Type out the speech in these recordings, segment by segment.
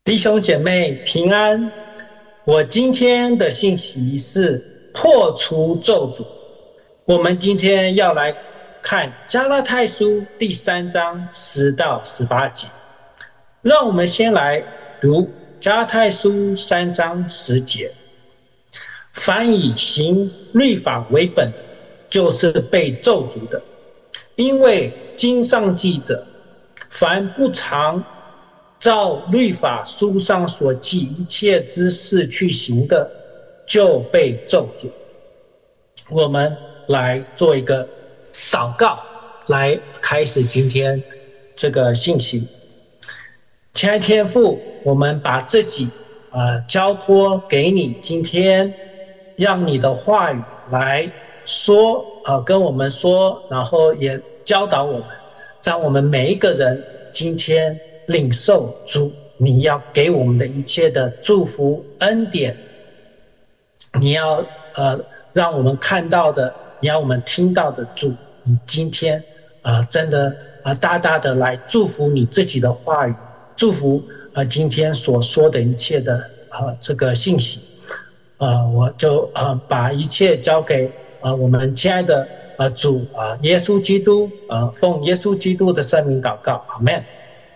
弟兄姐妹平安，我今天的信息是破除咒诅。我们今天要来看加拉太书第3章10到18节。让我们先来读加拉太书3章10节。凡以行律法为本的，就是被咒诅的，因为经上记着，凡不常照律法书上所记一切之事去行的，就被咒诅。我们来做一个祷告，来开始今天这个信息。亲爱的天父，我们把自己交托给你，今天让你的话语来说跟我们说，然后也教导我们，让我们每一个人今天领受主你要给我们的一切的祝福恩典，你要让我们看到的，你要我们听到的，主你今天真的大大的来祝福你自己的话语，祝福今天所说的一切的这个信息。我就把一切交给我们亲爱的主耶稣基督，奉耶稣基督的圣名祷告，阿们。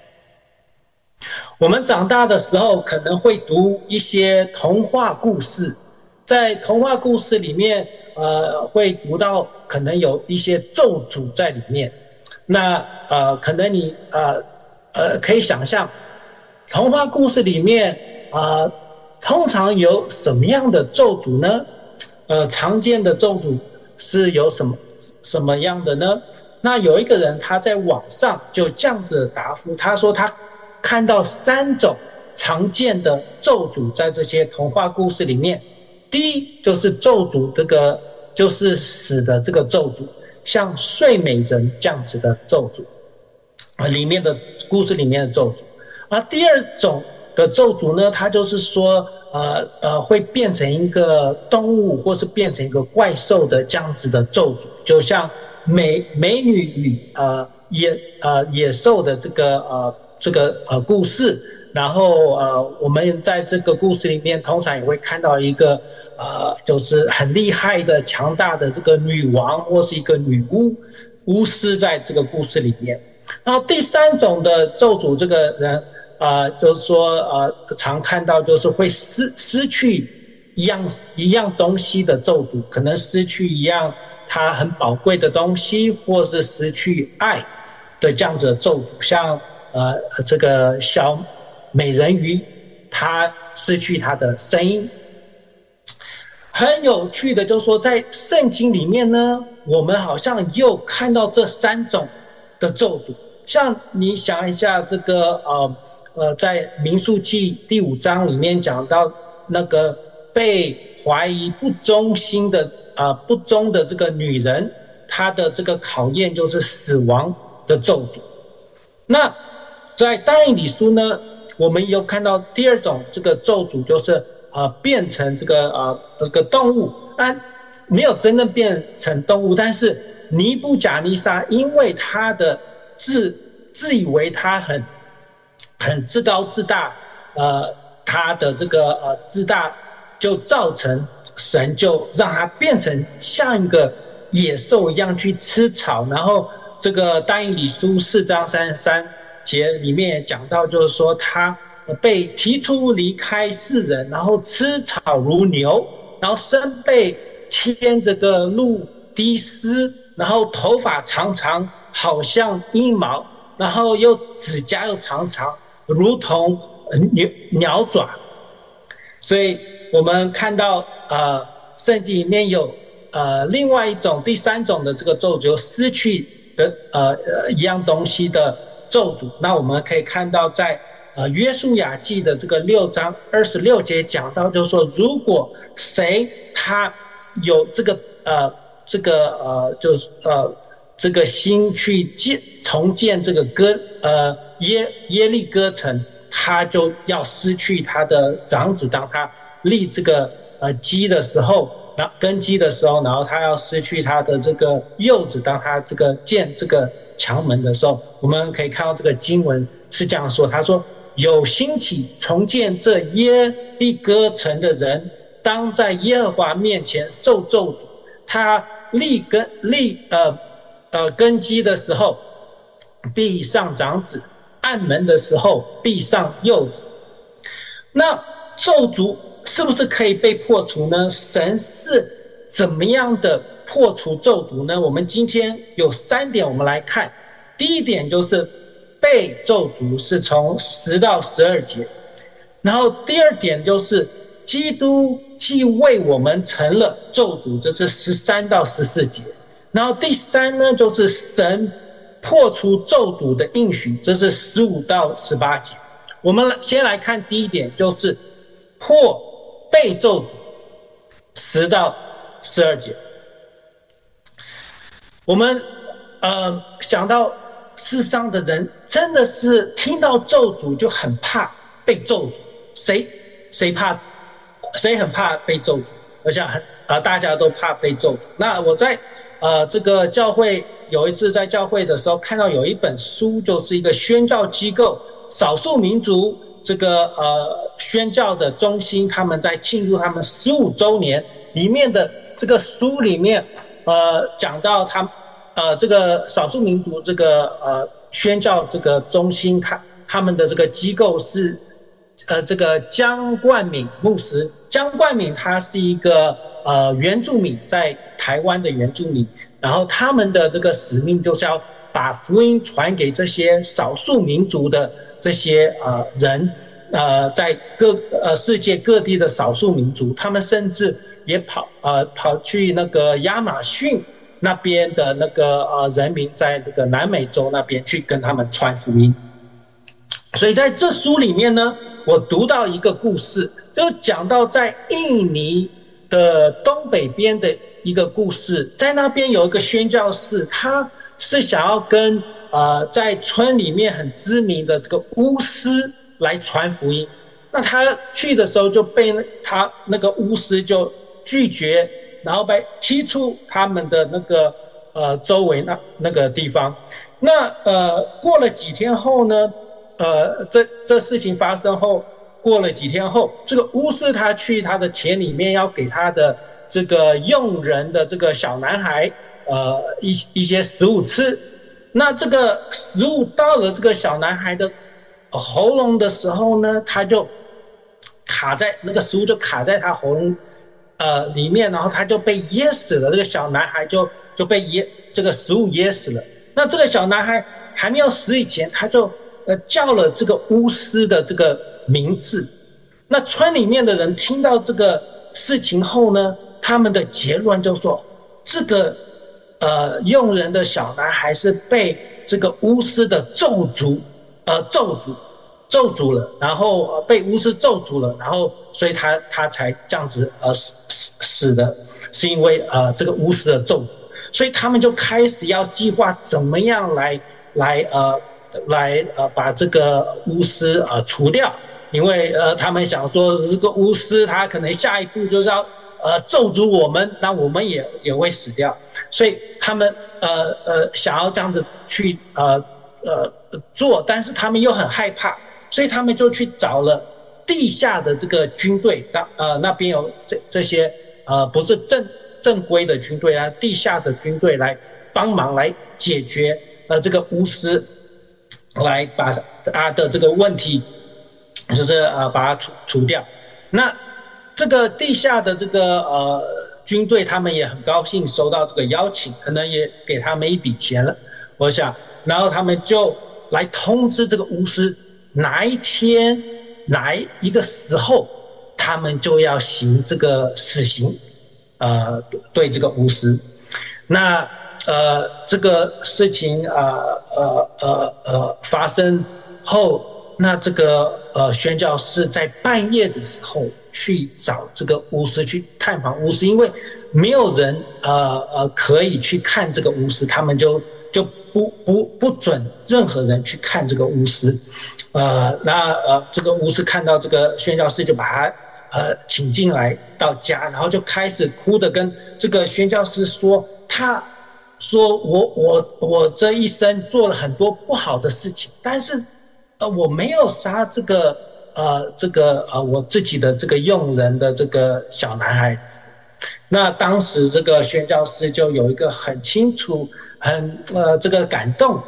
我们长大的时候可能会读一些童话故事，在童话故事里面会读到可能有一些咒诅在里面。那可能你可以想象童话故事里面通常有什么样的咒诅呢？常见的咒诅是有什么样的呢？那有一个人他在网上就这样子答复，他说他看到3种常见的咒诅在这些童话故事里面。第一就是咒诅，这个就是死的这个咒诅，像睡美人这样子的咒诅，里面的故事里面的咒诅。第二种的咒诅呢，它就是说会变成一个动物或是变成一个怪兽的这样子的咒诅，就像美女与野兽的这个故事。然后我们在这个故事里面通常也会看到一个就是很厉害的强大的这个女王或是一个女巫师在这个故事里面。然后第3种的咒诅，这个人就是说常看到就是会失去一样东西的咒诅，可能失去一样它很宝贵的东西，或是失去爱的这样子的咒诅，像这个小美人鱼，她失去她的声音。很有趣的就是说，在圣经里面呢，我们好像又看到这3种的咒诅。像你想一下，这个在民数记第5章里面讲到那个被怀疑不忠的这个女人，她的这个考验就是死亡的咒诅。那在但以理书呢，我们又看到第2种这个咒诅，就是变成这个动物，没有真正变成动物，但是尼布甲尼撒因为他的自以为他很自高自大，他的这个自大就造成神就让他变成像一个野兽一样去吃草。然后这个但以理书4章33节里面也讲到，就是说他被提出离开世人，然后吃草如牛，然后身被牵这个露滴丝，然后头发长长好像鹰毛，然后指甲又长长如同鸟爪。所以我们看到圣经里面有另外一种第3种的这个咒诅，失去的一样东西的咒诅。那我们可以看到在约书亚记的这个6章26节讲到，就是说如果谁他有这个心去重建这个耶利哥城，他就要失去他的长子。当他立这个根基的时候，然后他要失去他的这个幼子，当他建这个墙门的时候，我们可以看到这个经文是这样说，他说有兴起重建这耶利哥城的人，当在耶和华面前受咒诅。他根基的时候，必上长子；按门的时候，必上幼子。那咒诅是不是可以被破除呢？神是怎么样的破除咒诅呢？我们今天有3点，我们来看。第一点就是被咒诅是从10到12节，然后第二点就是基督既为我们成了咒诅，这是13到14节，然后第3呢就是神破除咒诅的应许，这是15到18节。我们先来看第一点，就是被咒诅10到12节。我们想到世上的人真的是听到咒诅就很怕被咒诅，谁很怕被咒诅？我想大家都怕被咒诅。那我在这个教会有一次在教会的时候看到有一本书，就是一个宣教机构少数民族这个宣教的中心，他们在庆祝他们15周年里面的这个书里面讲到这个少数民族这个宣教这个中心，他们的这个机构是这个江冠敏牧师。江冠敏他是一个原住民，在台湾的原住民，然后他们的这个使命就是要把福音传给这些少数民族的这些人，在世界各地的少数民族，他们甚至也跑去那个亚马逊那边的那个人民，在那个南美洲那边去跟他们传福音。所以在这书里面呢，我读到一个故事，就讲到在印尼的东北边的一个故事。在那边有一个宣教士，他是想要跟在村里面很知名的这个巫师来传福音。那他去的时候就被他那个巫师就拒绝，然后被踢出他们的那个周围那个地方。那过了几天后呢，这事情发生后，过了几天后，这个巫师他去他的田里面要给他的这个佣人的这个小男孩一些食物吃。那这个食物到了这个小男孩的喉咙的时候呢，他就那个食物就卡在他喉咙里面，然后他就被噎死了。这个小男孩就被这个食物噎死了。那这个小男孩还没有死以前，他就叫了这个巫师的这个名字。那村里面的人听到这个事情后呢，他们的结论就说，这个佣人的小男孩是被这个巫师的咒诅了，然后被巫师咒诅了，然后所以他才这样子死的，是因为这个巫师的咒诅。所以他们就开始要计划怎么样来把这个巫师除掉，因为他们想说，这个巫师他可能下一步就是要咒诅我们，那我们也会死掉。所以他们想要这样子去做，但是他们又很害怕，所以他们就去找了地下的这个军队，那边有这些不是正规的军队啊，地下的军队来帮忙来解决这个巫师，来把他的这个问题就是把它除掉。那这个地下的这个军队，他们也很高兴收到这个邀请，可能也给他们一笔钱了，我想，然后他们就来通知这个巫师哪一天哪一个时候他们就要行这个死刑，对这个巫师。那这个事情发生后，那这个宣教士在半夜的时候去找这个巫师，去探访巫师，因为没有人可以去看这个巫师，他们就不准任何人去看这个巫师。这个巫师看到这个宣教士，就把他请进来到家，然后就开始哭的跟这个宣教士说，他说我这一生做了很多不好的事情，但是我没有杀我自己的这个用人的这个小男孩子。那当时这个宣教师就有一个很清楚、这个感动，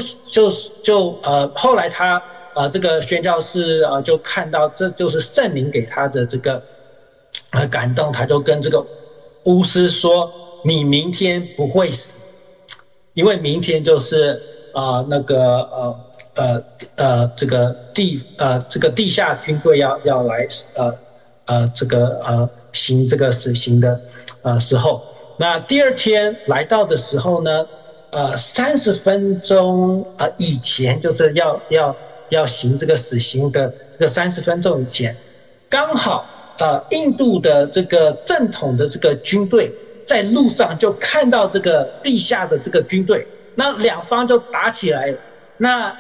后来他这个宣教师就看到这就是圣灵给他的这个感动，他就跟这个巫师说：“你明天不会死，因为明天就是这个地下军队要来行这个死刑的时候。那第二天来到的时候呢，30分钟以前，就是要行这个死刑的这个30分钟以前，刚好印度的这个正统的这个军队在路上就看到这个地下的这个军队，那两方就打起来了。那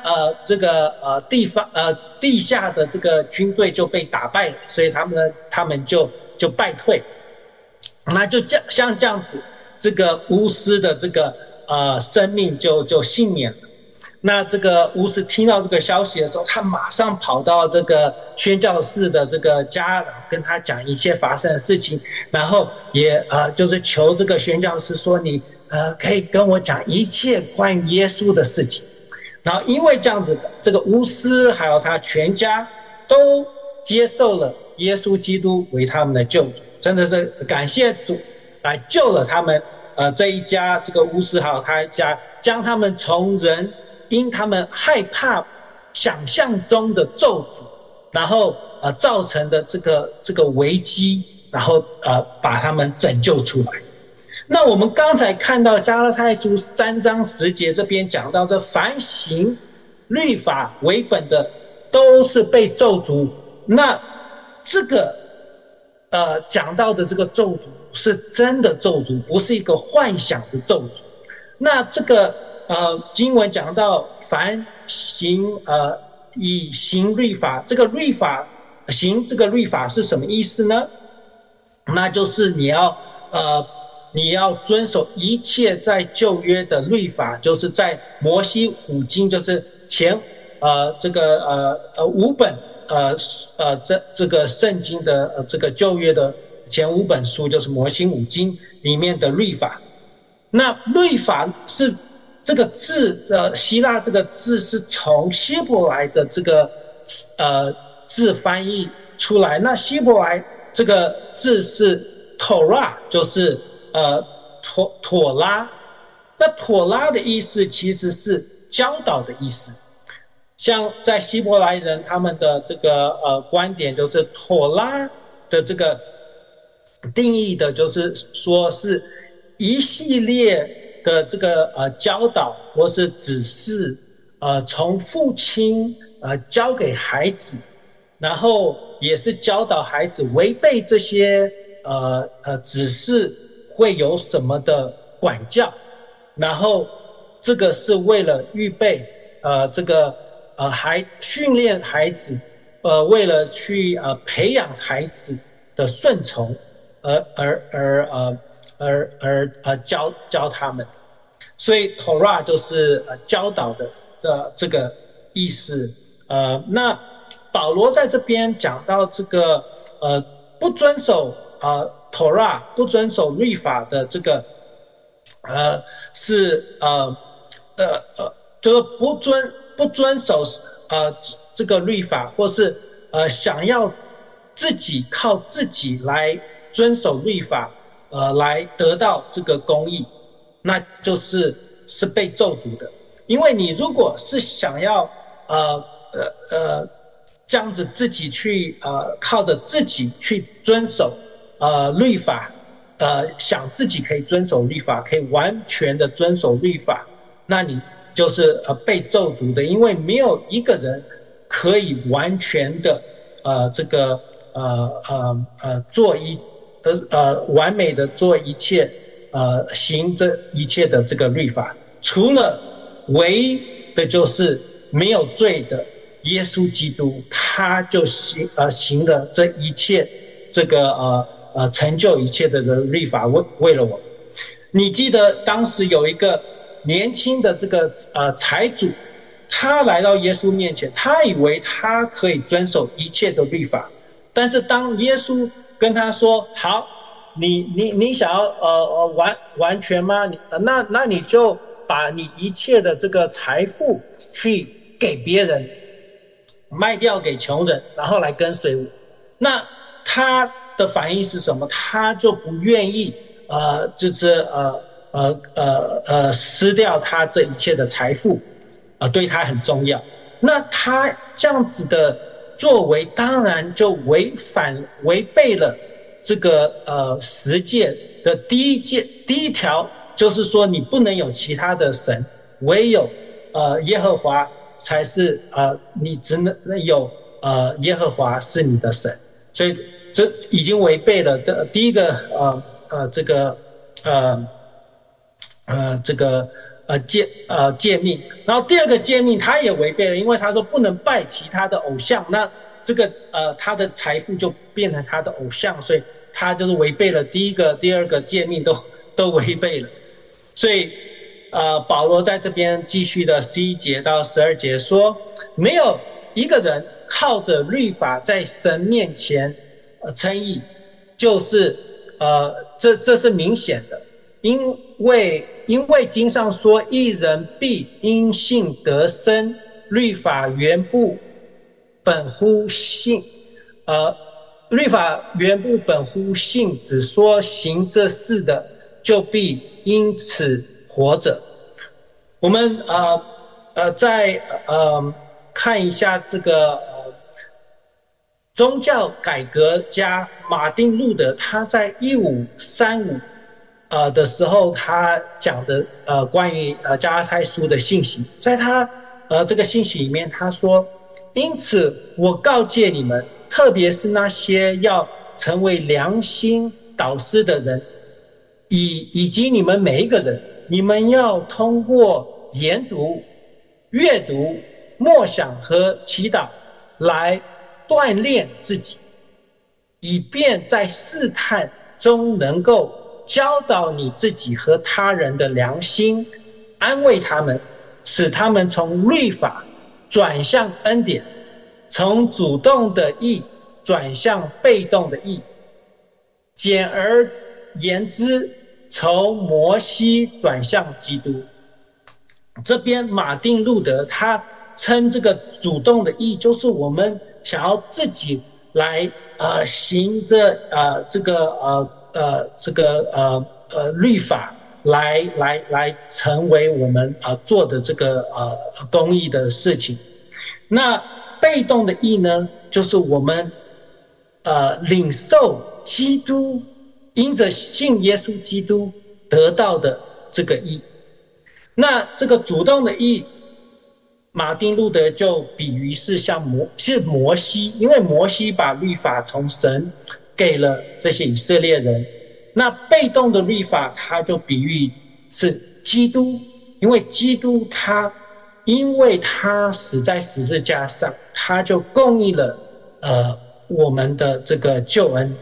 地下的这个军队就被打败了，所以他们就败退。那就像这样子，这个巫师的这个生命就幸免了。那这个巫师听到这个消息的时候，他马上跑到这个宣教士的这个家，跟他讲一切发生的事情，然后也就是求这个宣教士说，你可以跟我讲一切关于耶稣的事情。然后因为这样子，这个巫师还有他全家都接受了耶稣基督为他们的救主，真的是感谢主来救了他们这一家，这个巫师还有他一家，将他们从因他们害怕想象中的咒诅，然后造成的这个危机，然后把他们拯救出来。那我们刚才看到加拉太书3章10节这边讲到，这凡行律法为本的都是被咒诅。那这个讲到的这个咒诅是真的咒诅，不是一个幻想的咒诅。那这个经文讲到凡以行律法，这个律法行这个律法是什么意思呢？那就是你要遵守一切在旧约的律法，就是在摩西五经，就是前5本这个圣经的这个旧约的前5本书，就是摩西五经里面的律法。那律法是这个字希腊这个字是从希伯来的这个字翻译出来。那希伯来这个字是 Torah， 就是妥拉。那妥拉的意思其实是教导的意思。像在希伯来人他们的这个观点，就是妥拉的这个定义的，就是说是一系列的这个教导或是指示，从父亲教给孩子，然后也是教导孩子违背这些指示会有什么的管教，然后这个是为了预备训练孩子，为了去培养孩子的顺从，而教他们。所以 Torah 就是教导的这个意思。那保罗在这边讲到这个不遵守Torah 不遵守律法的这个就是不遵守这个律法，或是想要靠自己来遵守律法来得到这个公义，那是被咒诅的。因为你如果是想要这样子自己去靠着自己去遵守律法，想自己可以遵守律法，可以完全的遵守律法，那你就是被咒诅的。因为没有一个人可以完全的完美的做一切行这一切的这个律法，除了唯一的就是没有罪的耶稣基督，他就行了这一切这个成就一切的律法，为了我们。你记得当时有一个年轻的这个财主， 他来到耶稣面前，他以为他可以遵守一切的律法，但是当耶稣跟他说：“好，你想要完全吗？那你就把你一切的这个财富去给别人，卖掉给穷人，然后来跟随我。”那他的反应是什么？他就不愿意失掉他这一切的财富，对他很重要。那他这样子的作为，当然就违背了这个十诫的第一条，就是说你不能有其他的神，唯有耶和华才是你只能有耶和华是你的神，所以这已经违背了第一个诫命，然后第二个诫命他也违背了，因为他说不能拜其他的偶像，那这个他的财富就变成他的偶像，所以他就是违背了第一个、第二个诫命都违背了。所以保罗在这边继续的11节到12节说，没有一个人靠着律法在神面前称义，就是这是明显的，因为经上说，义人必因信得生，律法原不本乎信，律法原不本乎信，只说行这事的就必因此活着。我们再看一下这个宗教改革家马丁路德，他在1535的时候，他讲的关于加拉太书的信息，在他这个信息里面，他说：“因此我告诫你们，特别是那些要成为良心导师的人，以及你们每一个人，你们要通过研读、阅读、默想和祈祷来锻炼自己，以便在试探中能够教导你自己和他人的良心，安慰他们，使他们从律法转向恩典，从主动的义转向被动的义。简而言之，从摩西转向基督。”这边马丁路德他称这个主动的义，就是我们想要自己来行这律法来成为我们做的这个公义的事情。那被动的义呢，就是我们领受基督，因着信耶稣基督得到的这个义。那这个主动的义，马丁路德就比喻是摩西，因为摩西把律法从神给了这些以色列人。那被动的律法，他就比喻是基督，因为基督因为他死在十字架上，他就供应了我们的这个救恩。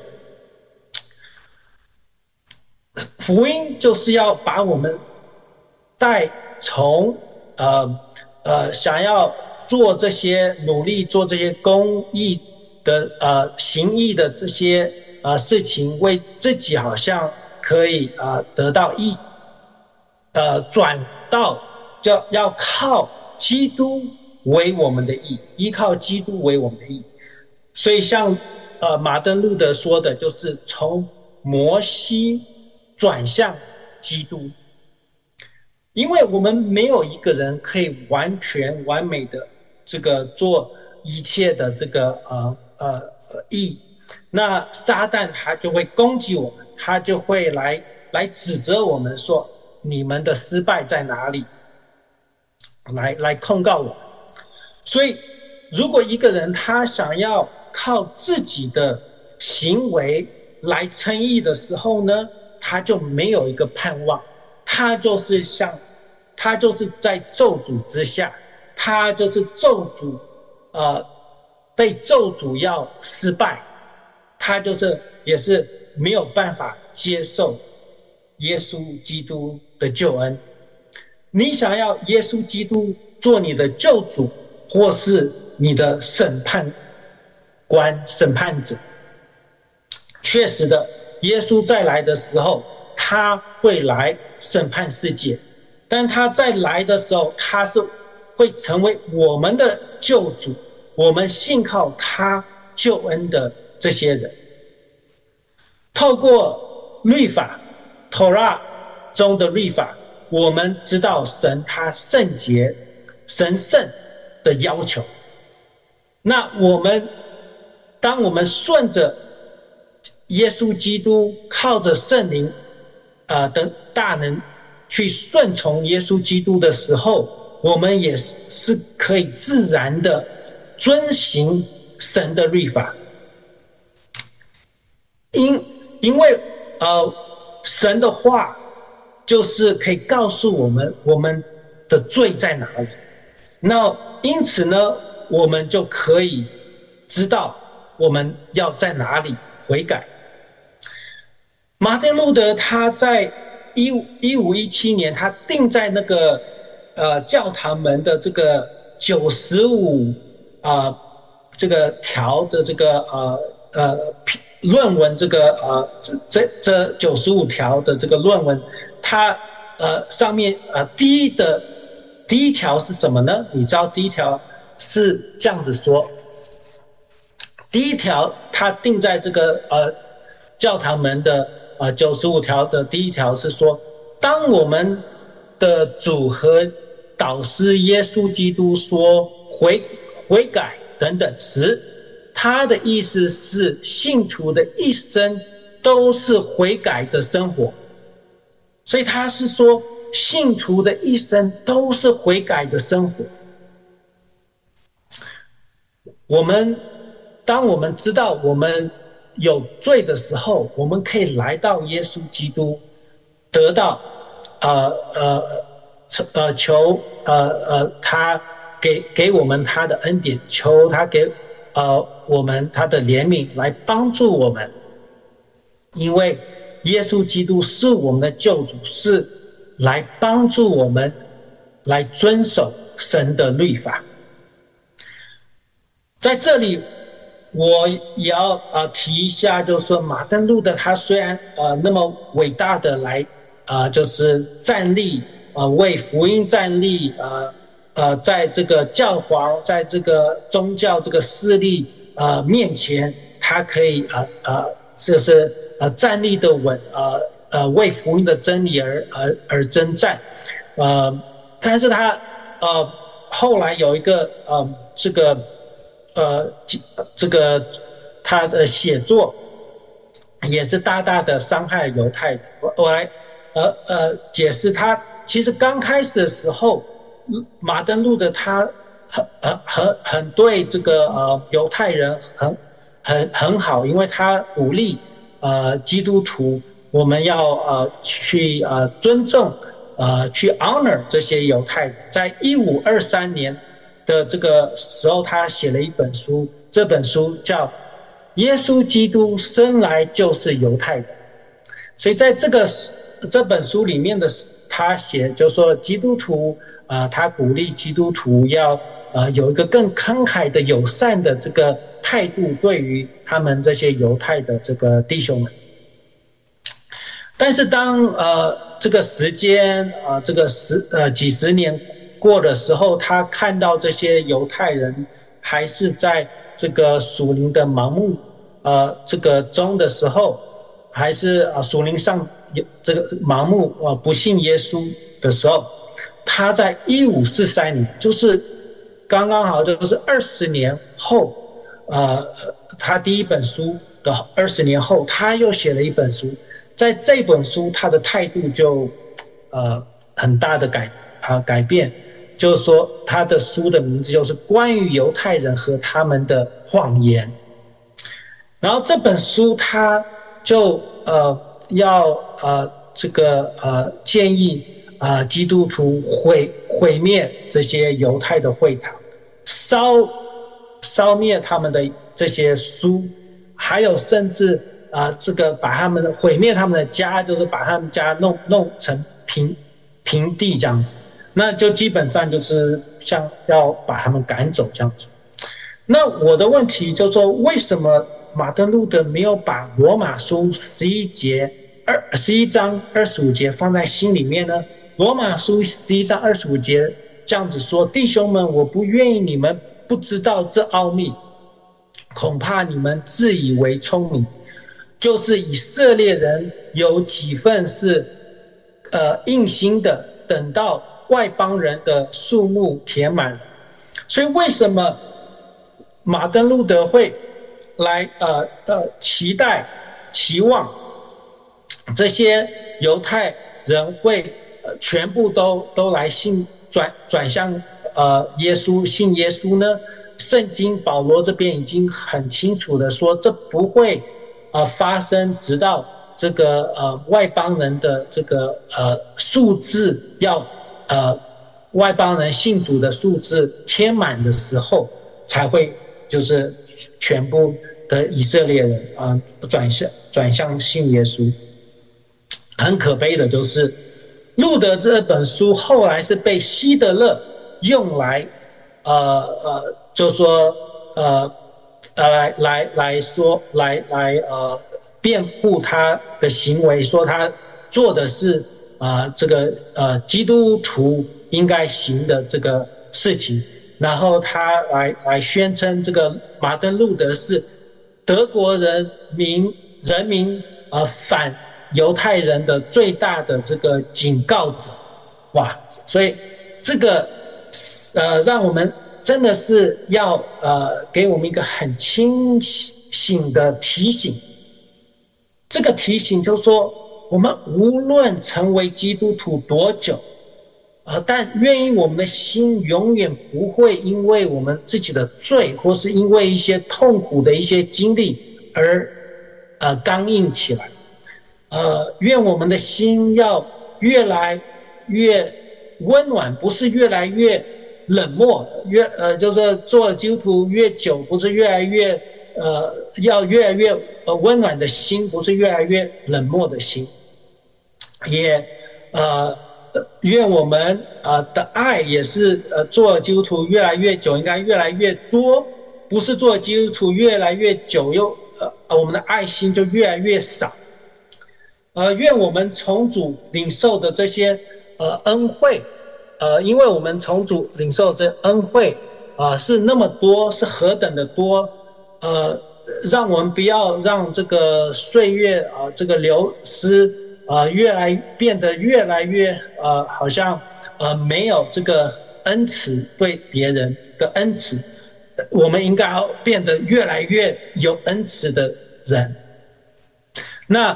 福音就是要把我们带从想要做这些努力做这些公义的行义的这些事情，为自己好像可以得到义，转到要靠基督为我们的义，依靠基督为我们的义。所以像马丁路德说的，就是从摩西转向基督。因为我们没有一个人可以完全完美的这个做一切的这个义，那撒旦他就会攻击我们，他就会来指责我们说你们的失败在哪里，来控告我们。所以如果一个人他想要靠自己的行为来称义的时候呢，他就没有一个盼望，他就是在咒诅之下，他就是被咒诅要失败，他也是没有办法接受耶稣基督的救恩。你想要耶稣基督做你的救主，或是你的审判官、审判者。确实的，耶稣再来的时候，他会来审判世界，但他再来的时候，他是会成为我们的救主，我们信靠他救恩的这些人。透过律法 Torah 中的律法，我们知道神他圣洁神圣的要求。那当我们顺着耶稣基督，靠着圣灵的大能去顺从耶稣基督的时候，我们也是可以自然的遵行神的律法。因为神的话就是可以告诉我们我们的罪在哪里，那因此呢，我们就可以知道我们要在哪里悔改。马丁路德他在1517年，他定在那个教堂门的这个95这个条的这个论文，这个这95条的这个论文，它上面第一条是什么呢？你知道第一条是这样子说，第一条它定在这个教堂门的95条的第一条是说，当我们的主和导师耶稣基督说悔改等等时，他的意思是信徒的一生都是悔改的生活。所以他是说信徒的一生都是悔改的生活。当我们知道我们有罪的时候，我们可以来到耶稣基督，得到求他给我们他的恩典，求他给我们他的怜悯来帮助我们。因为耶稣基督是我们的救主，是来帮助我们来遵守神的律法。在这里我也要提一下，就是说马丁路德他虽然那么伟大的来就是站立为福音站立，在这个教皇，在这个宗教这个势力面前，他可以就是站立的稳，为福音的真理而征战，但是他后来有一个这个他的写作也是大大的伤害犹太人。我来解释他。其实刚开始的时候，马丁路德他很对这个犹太人很好，因为他鼓励基督徒我们要去尊重去 honor 这些犹太人。在1523年的这个时候，他写了一本书，这本书叫《耶稣基督生来就是犹太人》。所以在这本书里面的他写就是说，基督徒他鼓励基督徒要有一个更慷慨的友善的这个态度对于他们这些犹太的这个弟兄们。但是当这个时间这个几十年过的时候，他看到这些犹太人还是在这个属灵的盲目这个中的时候，还是属灵上这个盲目不信耶稣的时候，他在1543年，就是刚刚好就是20年后，他第一本书的20年后，他又写了一本书。在这本书他的态度就很大的改变，就是说他的书的名字就是关于犹太人和他们的谎言。然后这本书他就要这个建议基督徒毁灭这些犹太的会堂，烧灭他们的这些书，还有甚至这个把他们毁灭他们的家，就是把他们家弄成平地这样子。 那就基本上就是像要把他们赶走这样子。那我的问题就是说，为什么马丁路德没有把罗马书11章25节放在心里面呢？罗马书11章25节这样子说：弟兄们，我不愿意你们不知道这奥秘，恐怕你们自以为聪明，就是以色列人有几分是硬心的，等到外邦人的数目填满了。所以为什么马丁路德会来期望这些犹太人会全部都来转向耶稣，信耶稣呢？圣经保罗这边已经很清楚的说，这不会发生，直到这个外邦人的这个数字要外邦人信主的数字填满的时候，才会就是全部的以色列人转向信耶稣。很可悲的就是路德这本书后来是被希特勒用来就说来辩护他的行为，说他做的是这个基督徒应该行的这个事情，然后他来宣称这个马丁路德是德国人民反犹太人的最大的这个警告者。哇，所以这个让我们真的是要给我们一个很清醒的提醒。这个提醒就是说，我们无论成为基督徒多久，但愿意我们的心永远不会因为我们自己的罪，或是因为一些痛苦的一些经历而刚硬起来。愿我们的心要越来越温暖，不是越来越冷漠。就是做基督徒越久，不是越来越要越来越温暖的心，不是越来越冷漠的心。也愿我们的爱也是做基督徒越来越久，应该越来越多，不是做基督徒越来越久又我们的爱心就越来越少。愿我们从主领受的这些恩惠，因为我们从主领受这恩惠是那么多，是何等的多，让我们不要让这个岁月这个流失变得越来越好像没有这个恩慈，对别人的恩慈，我们应该要变得越来越有恩慈的人。那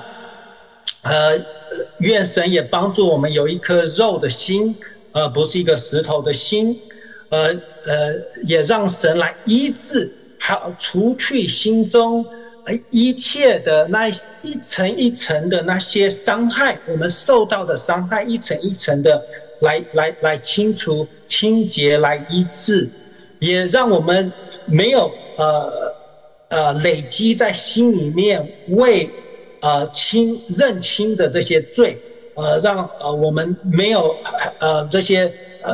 愿神也帮助我们有一颗肉的心，不是一个石头的心，也让神来医治，好除去心中一切的那一层一层的那些伤害，我们受到的伤害一层一层的来清除、清洁、来医治，也让我们没有累积在心里面为认清的这些罪，让我们没有这些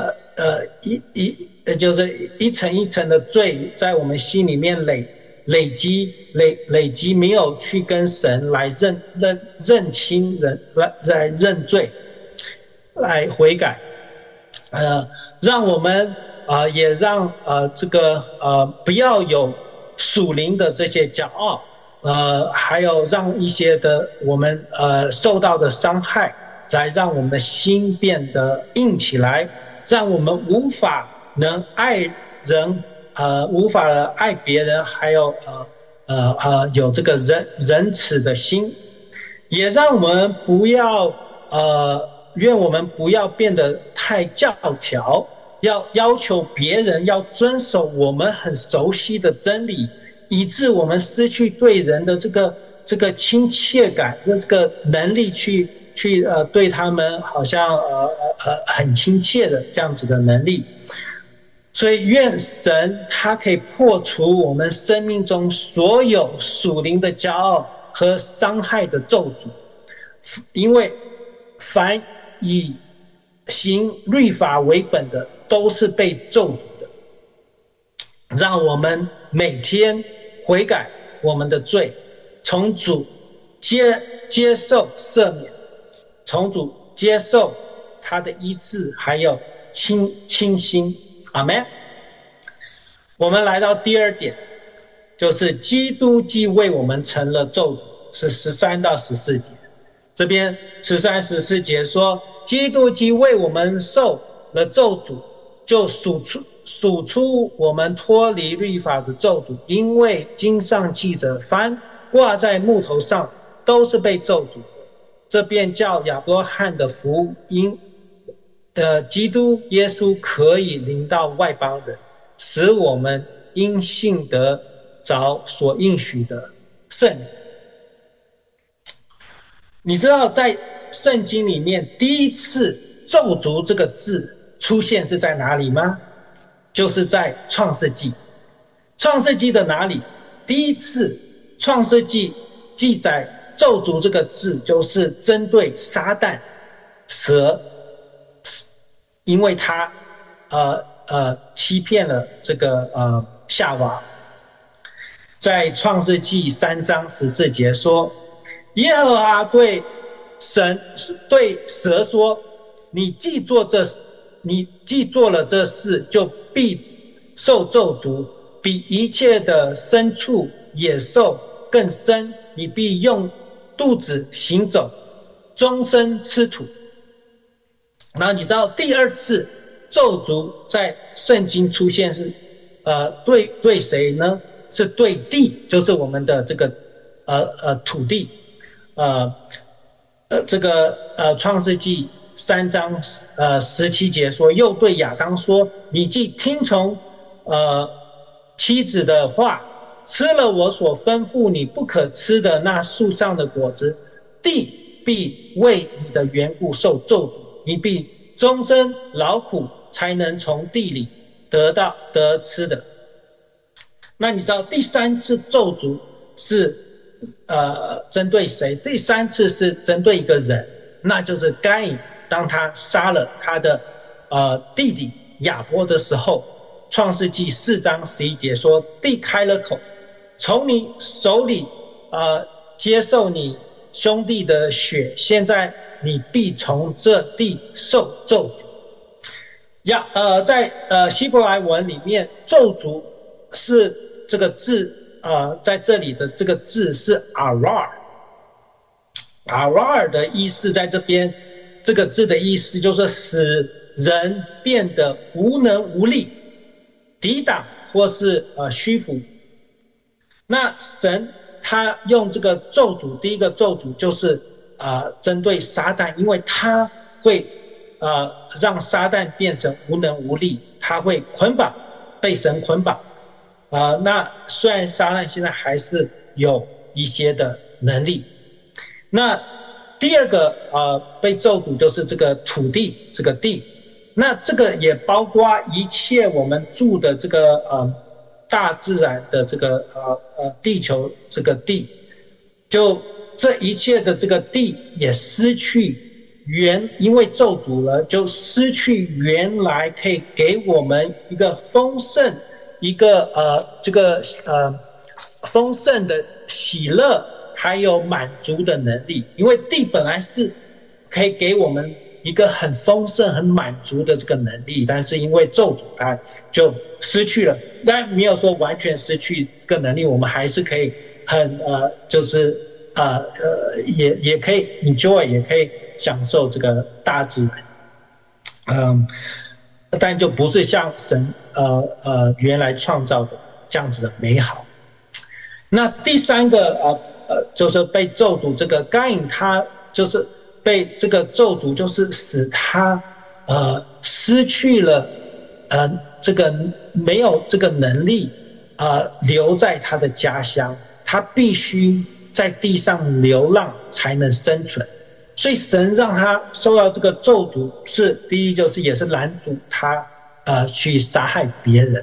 就是一层一层的罪在我们心里面累积，没有去跟神来认清人来认罪，来悔改，让我们也让这个不要有属灵的这些骄傲。还有让一些的我们受到的伤害，来让我们的心变得硬起来，让我们无法能爱人，无法爱别人，还有有这个仁慈的心，也让我们不要愿我们不要变得太教条，要求别人要遵守我们很熟悉的真理，以致我们失去对人的这个亲切感，这个能力去对他们好像很亲切的这样子的能力。所以愿神他可以破除我们生命中所有属灵的骄傲和伤害的咒诅，因为凡以行律法为本的都是被咒诅的。让我们每天悔改我们的罪，从主接受赦免，从主接受他的医治，还有清新。阿们。我们来到第二点，就是基督既为我们成了咒诅，是13到14节。这边13、14节说，基督既为我们受了咒诅，就数出我们脱离律法的咒诅，因为经上记着，凡挂在木头上都是被咒诅的。这便叫亚伯拉罕的福音，基督耶稣可以临到外邦人，使我们因信得着所应许的圣灵。你知道在圣经里面第一次咒诅这个字出现是在哪里吗？就是在创世纪。创世纪的哪里？第一次创世纪记载咒诅这个字，就是针对撒旦蛇，因为他欺骗了这个夏娃。在创世纪3章14节说，耶和华对蛇说，你既做了这事，就必受咒诅，比一切的牲畜野兽更深，你必用肚子行走，终身吃土。然后你知道第二次咒诅在圣经出现是对谁呢？是对地，就是我们的这个土地。创世纪3章17节说，又对亚当说，你既听从妻子的话，吃了我所吩咐你不可吃的那树上的果子，地必为你的缘故受咒诅，你必终身劳苦，才能从地里得吃的。那你知道第三次咒诅是针对谁？第三次是针对一个人，那就是该隐。当他杀了他的弟弟亚伯的时候，创世纪4章11节说，地开了口，从你手里接受你兄弟的血，现在你必从这地受咒诅。在希伯来文里面，咒诅是这个字在这里的这个字是 arar 的意思，在这边这个字的意思就是使人变得无能无力，抵挡或是虚浮。那神他用这个咒诅，第一个咒诅就是针对撒旦，因为他会让撒旦变成无能无力，他会捆绑，被神捆绑。那虽然撒旦现在还是有一些的能力。那第二个被咒诅就是这个土地，这个地。那这个也包括一切我们住的这个大自然的这个地球这个地，就这一切的这个地也失去因为咒诅了，就失去原来可以给我们一个丰盛，一个丰盛的喜乐，还有满足的能力。因为地本来是可以给我们一个很丰盛、很满足的这个能力，但是因为咒诅，它就失去了。但没有说完全失去这个能力，我们还是可以很也可以 enjoy， 也可以享受这个大自然。但就不是像神原来创造的这样子的美好。那第三个就是被咒诅这个该隐，他就是被这个咒诅，就是使他失去了这个没有这个能力留在他的家乡，他必须在地上流浪才能生存。所以神让他受到这个咒诅，是第一就是也是拦阻他去杀害别人，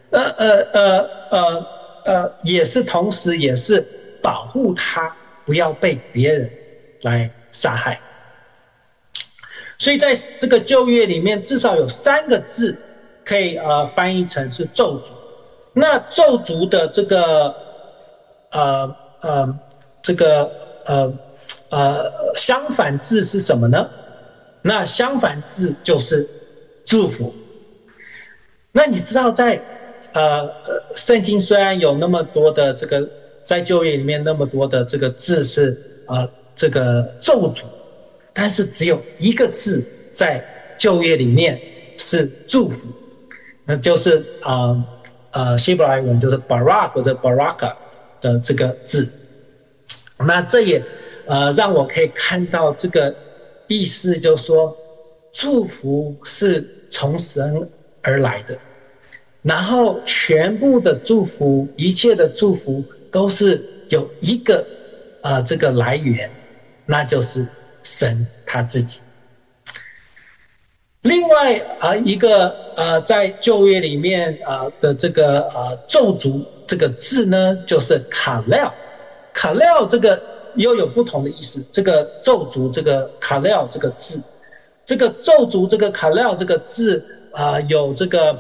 也是同时也是保护他不要被别人来杀害。 所以在这个旧约里面，至少有3个字可以翻译成是咒诅。那咒诅的这个相反字是什么呢？那相反字就是祝福。那你知道在圣经虽然有那么多的这个在旧约里面那么多的这个字是这个咒诅，但是只有一个字在旧约里面是祝福，那就是希伯来文就是 barak 或者 baraka 的这个字。那这也让我可以看到这个意思，就是说祝福是从神而来的，然后全部的祝福，一切的祝福都是有一个这个来源，那就是神他自己。另外一个在旧约里面的这个咒诅这个字呢，就是卡料。卡料这个又有不同的意思，这个咒诅这个卡料这个字，这个咒诅这个卡料这个字有这个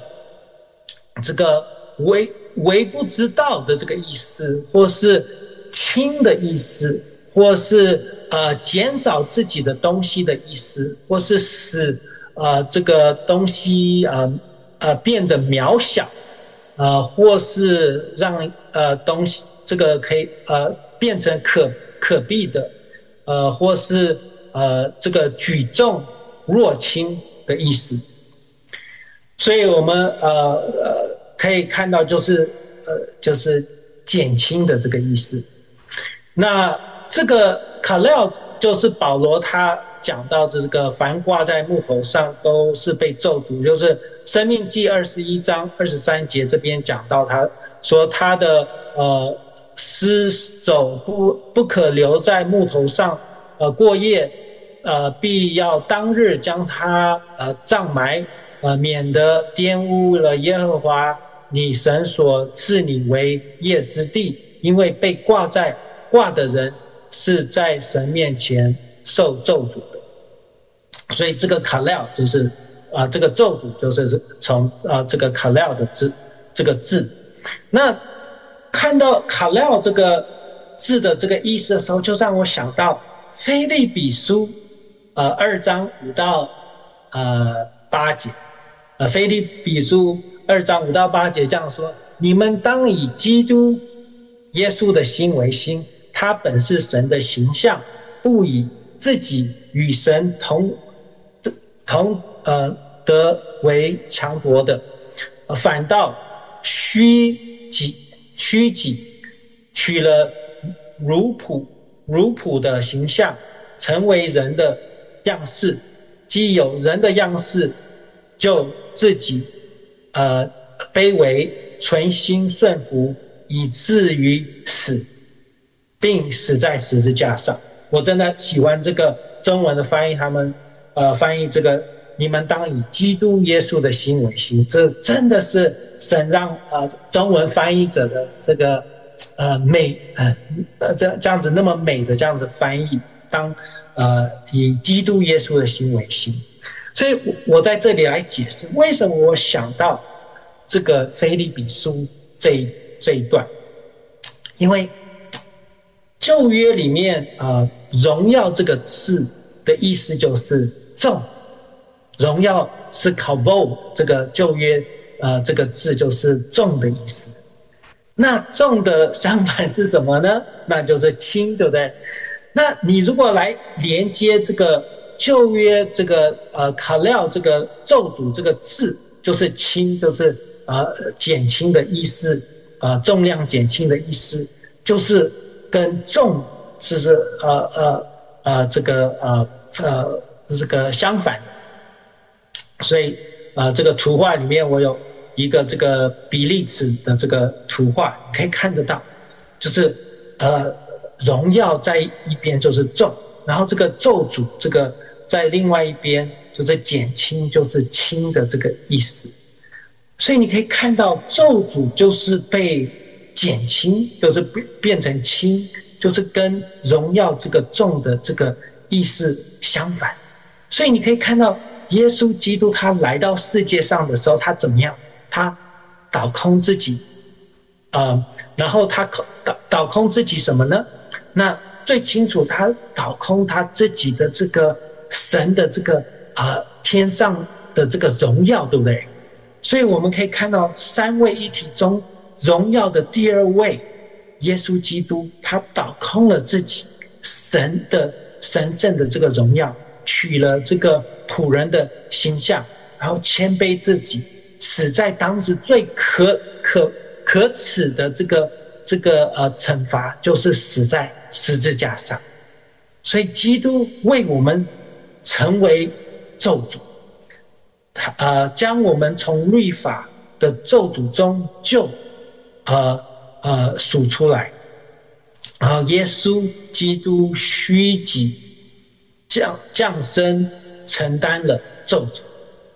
微不知道的这个意思，或是轻的意思，或是减少自己的东西的意思，或是使这个东西变得渺小，或是让东西这个可以变成可避的，或是这个举重若轻的意思。所以我们可以看到就是减轻的这个意思。那这个卡料就是保罗他讲到这个凡挂在木头上都是被咒诅，就是申命记21章23节这边讲到，他说他的尸首不可留在木头上过夜，必要当日将他葬埋，免得玷污了耶和华你神所赐你为业之地，因为被挂的人是在神面前受咒诅的。所以这个卡料就是这个咒诅就是从这个卡料的这个字。那看到卡料这个字的这个意思的时候，就让我想到腓立比书2章5到8节。腓立比书2章5到8节这样说：你们当以基督耶稣的心为心，他本是神的形象，不以自己与神同得为强夺的，反倒虚己，取了奴仆的形象，成为人的样式。既有人的样式，就自己卑微，存心顺服，以至于死，并死在十字架上。我真的喜欢这个中文的翻译，他们翻译这个你们当以基督耶稣的心为心，这真的是神让中文翻译者的这个美这样子那么美的这样子翻译，当以基督耶稣的心为心。所以我在这里来解释为什么我想到这个腓立比书这一段，因为旧约里面荣耀这个字的意思就是重，荣耀是 kavod， 这个旧约这个字就是重的意思。那重的相反是什么呢？那就是轻，对不对？那你如果来连接这个旧约这个卡料这个咒诅这个字，就是轻，就是减轻的意思，重量减轻的意思，就是跟重是这个相反的。所以这个图画里面我有一个这个比例尺的这个图画，可以看得到，就是荣耀在一边就是重，然后这个咒诅这个在另外一边就是减轻，就是轻的这个意思。所以你可以看到咒诅就是被减轻，就是变成轻，就是跟荣耀这个重的这个意思相反。 所以你可以看到耶稣基督他来到世界上的时候，他怎么样？他倒空自己，然后他倒空自己什么呢？那最清楚，他倒空他自己的这个神的这个天上的这个荣耀，对不对？所以我们可以看到三位一体中荣耀的第二位耶稣基督，他倒空了自己神的神圣的这个荣耀，取了这个仆人的形象，然后谦卑自己，死在当时最可耻的这个惩罚，就是死在十字架上。所以基督为我们成为咒诅，将我们从律法的咒诅中就赎出来。然后耶稣基督虚己降生，承担了咒诅。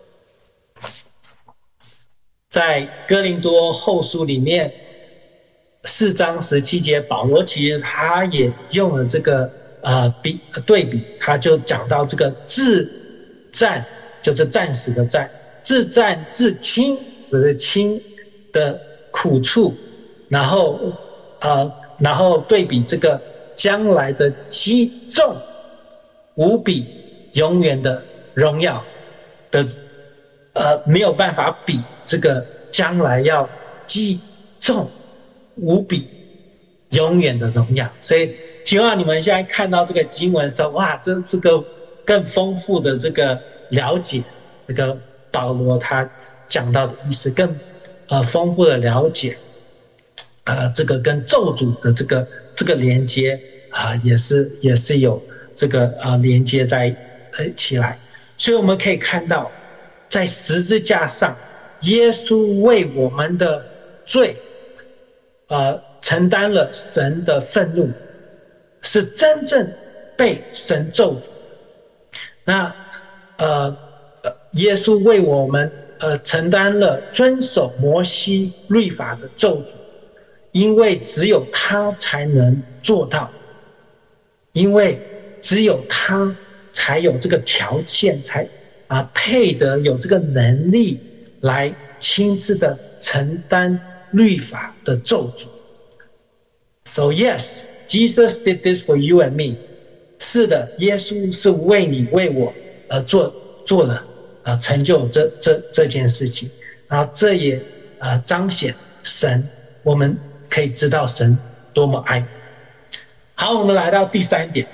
在哥林多后书里面4章17节，保罗其实他也用了这个对比，他就讲到这个自战，就是战死的战，自战自轻，就是轻的苦处，然后对比这个将来的极重无比永远的荣耀的没有办法比这个将来要极重无比永远的荣耀。所以希望你们现在看到这个经文的时候，哇，这是个更丰富的这个了解，这个保罗他讲到的意思，更丰富的了解这个跟咒诅的这个连接也是有这个连接在起来。所以我们可以看到，在十字架上，耶稣为我们的罪承担了神的愤怒，是真正被神咒诅。那耶稣为我们承担了遵守摩西律法的咒诅，因为只有他才能做到，因为只有他才有这个条件，才配得有这个能力来亲自的承担律法的咒诅。So yes, Jesus did this for you and me. 是的，耶稣是为你为我而做了成就这件事情，然后这也彰显神，我们可以知道神多么爱。好，我们来到第3点，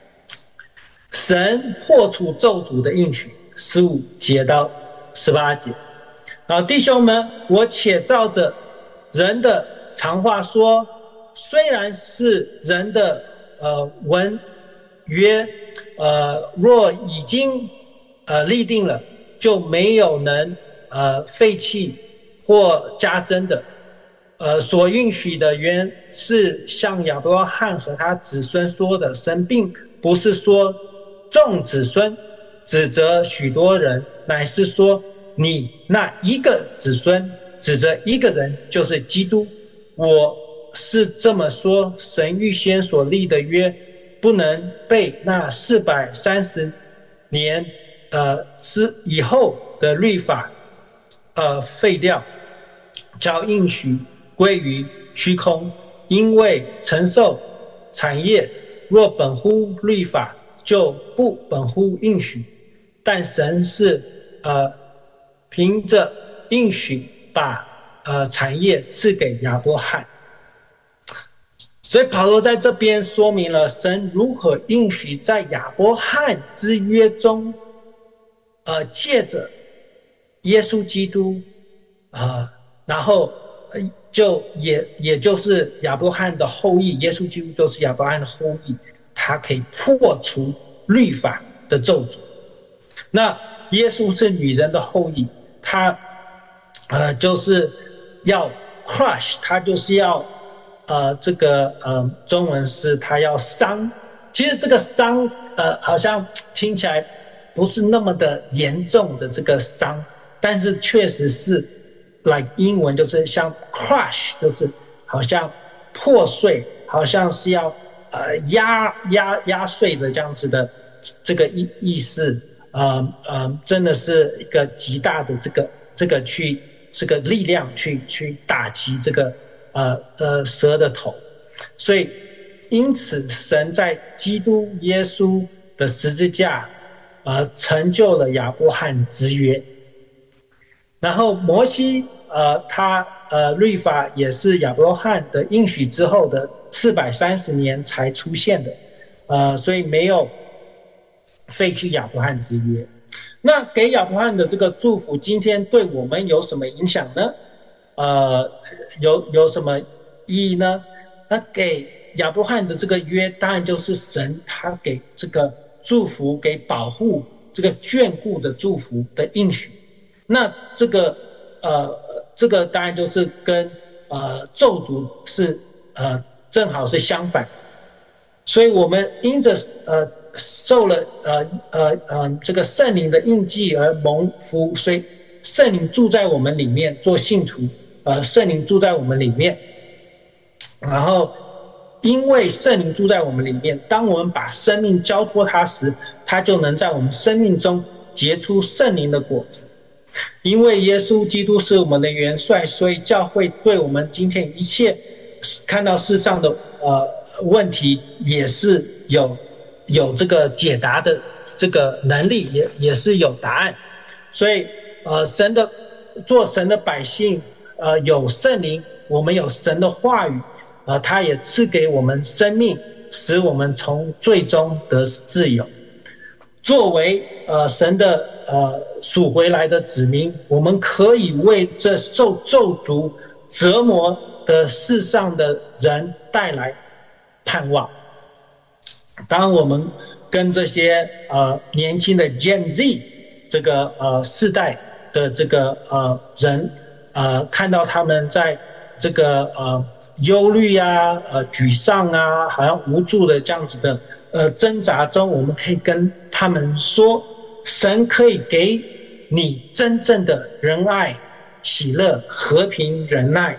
神破除咒诅的应许，15节到18节。弟兄们，我且照着人的常话说，虽然是人的文约若已经立定了，就没有能废弃或加增的。所允许的原是像亚伯拉罕和他子孙说的，神并不是说众子孙，指责许多人，乃是说你那一个子孙，指着一个人，就是基督。我是这么说，神预先所立的约，不能被那430年以后的律法废掉，叫应许归于虚空。因为承受产业若本乎律法，就不本乎应许，但神是凭着应许把产业赐给亚伯罕。所以保罗在这边说明了神如何应许在亚伯罕之约中借着耶稣基督然后也就是亚伯罕的后裔，耶稣基督就是亚伯罕的后裔，他可以破除律法的咒诅。那耶稣是女人的后裔，他就是要 crush， 他就是要中文是他要伤。其实这个伤好像听起来不是那么的严重的这个伤，但是确实是 like 英文就是像 crush， 就是好像破碎，好像是要压碎的这样子的这个意思真的是一个极大的这个力量去打击这个蛇的头。所以因此神在基督耶稣的十字架成就了亚伯罕之约。然后摩西他律法也是亚伯罕的应许之后的430年才出现的，所以没有废去亚伯罕之约。那给亚伯罕的这个祝福，今天对我们有什么影响呢？有什么意义呢？那给亚伯罕的这个约，当然就是神他给这个祝福、给保护、这个眷顾的祝福的应许。那这个当然就是跟咒诅是正好是相反。所以我们因着受了这个圣灵的印记而蒙福，所以圣灵住在我们里面，做信徒，圣灵住在我们里面。然后因为圣灵住在我们里面，当我们把生命交托他时，他就能在我们生命中结出圣灵的果子。因为耶稣基督是我们的元帅，所以教会对我们今天一切看到世上的问题也是有这个解答的这个能力，也是有答案。所以做神的百姓，有圣灵，我们有神的话语，他也赐给我们生命，使我们从罪中得自由。作为神的属回来的子民，我们可以为这受咒诅折磨的世上的人带来盼望。当我们跟这些年轻的 Gen Z 这个世代的这个人看到他们在这个忧虑啊、沮丧啊、好像无助的这样子的挣扎中，我们可以跟他们说，神可以给你真正的仁爱、喜乐、和平、忍耐、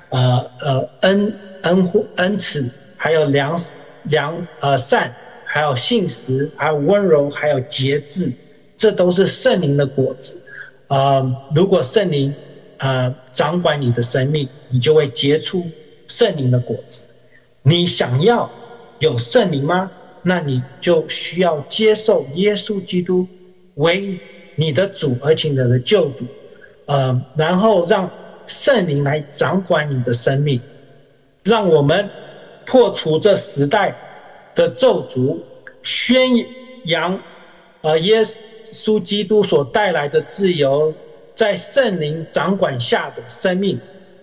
恩慈，还有良善，还有信实，还有温柔，还有节制，这都是圣灵的果子。如果圣灵掌管你的生命，你就会结出圣灵的果子。你想要有圣灵吗？那你就需要接受耶稣基督为你的主，而且你的救主，然后让圣灵来掌管你的生命，让我们破除这时代的咒诅，宣扬耶稣基督所带来的自由，在圣灵掌管下的生命，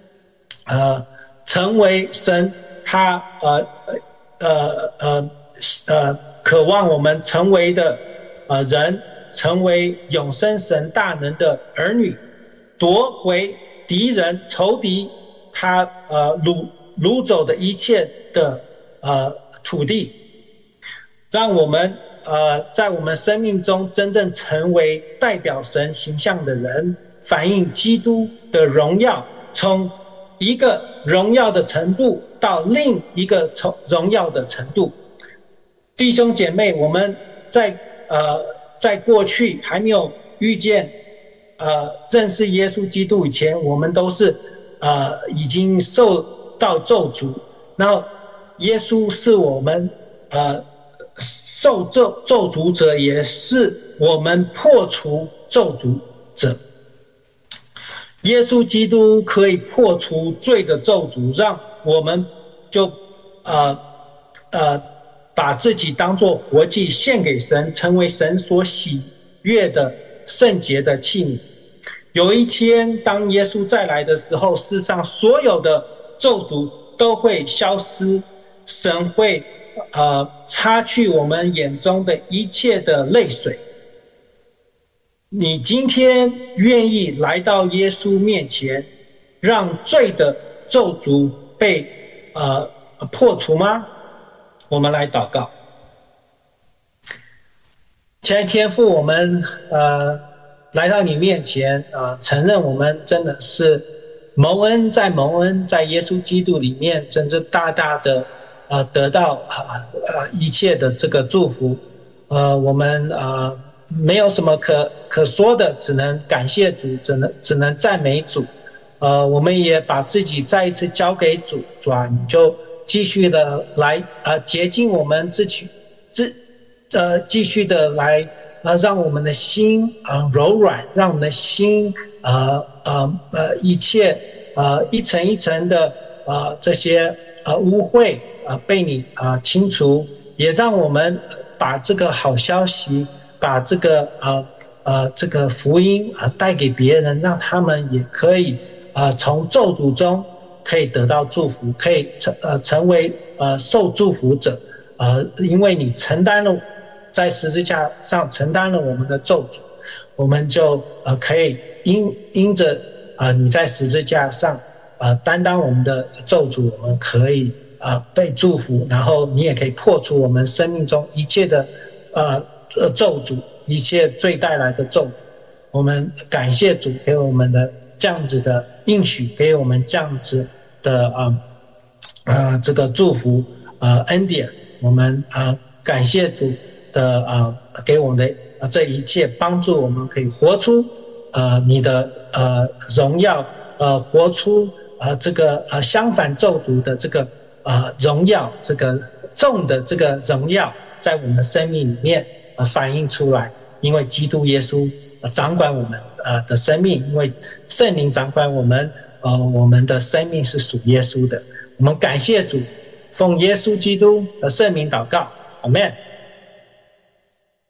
成为神他渴望我们成为的人，成为永生神大能的儿女，夺回敌人仇敌他掳走的一切的土地，让我们在我们生命中真正成为代表神形象的人，反映基督的荣耀，从一个荣耀的程度到另一个荣耀的程度。弟兄姐妹，我们在过去还没有遇见认识耶稣基督以前，我们都是已经受到咒诅，然后耶稣是我们受咒诅者，也是我们破除咒诅者。耶稣基督可以破除罪的咒诅，让我们就把自己当作活祭献给神，成为神所喜悦的圣洁的器皿。有一天当耶稣再来的时候，世上所有的咒诅都会消失，神会擦去我们眼中的一切的泪水。你今天愿意来到耶稣面前，让罪的咒诅被破除吗？我们来祷告。亲爱的天父，我们来到你面前，承认我们真的是蒙恩，在耶稣基督里面，真正大大的得到一切的这个祝福。我们没有什么可说的，只能感谢主，只能赞美主。我们也把自己再一次交给主，主啊，你就继续的来洁净我们自己，继续的来让我们的心柔软，让我们的心一切一层一层的这些污秽被你清除，也让我们把这个好消息，把这个这个福音带给别人，让他们也可以从咒诅中可以得到祝福，可以成为受祝福者，因为你承担了在十字架上承担了我们的咒诅，我们就可以因着你在十字架上担当我们的咒诅，我们可以被祝福，然后你也可以破除我们生命中一切的咒诅，一切罪带来的咒诅。我们感谢主给我们的这样子的应许，给我们这样子的这个祝福恩典。我们感谢主的给我们的这一切帮助，我们可以活出你的荣耀，活出这个相反咒诅的这个荣耀，这个重的这个荣耀在我们的生命里面反映出来。因为基督耶稣掌管我们的生命，因为圣灵掌管我们的生命是属耶稣的。我们感谢主，奉耶稣基督的圣名祷告，阿们。